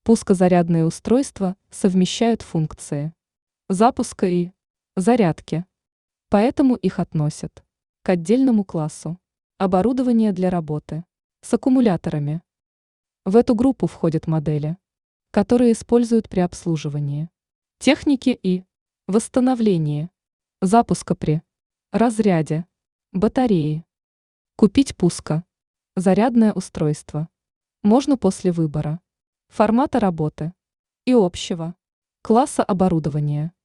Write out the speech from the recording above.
Пускозарядные устройства совмещают функции запуска и зарядки, поэтому их относят к отдельному классу. Оборудование для работы с аккумуляторами. В эту группу входят модели, которые используют при обслуживании техники и восстановлении запуска при разряде батареи. Купить зарядное устройство можно после выбора формата работы и общего класса оборудования.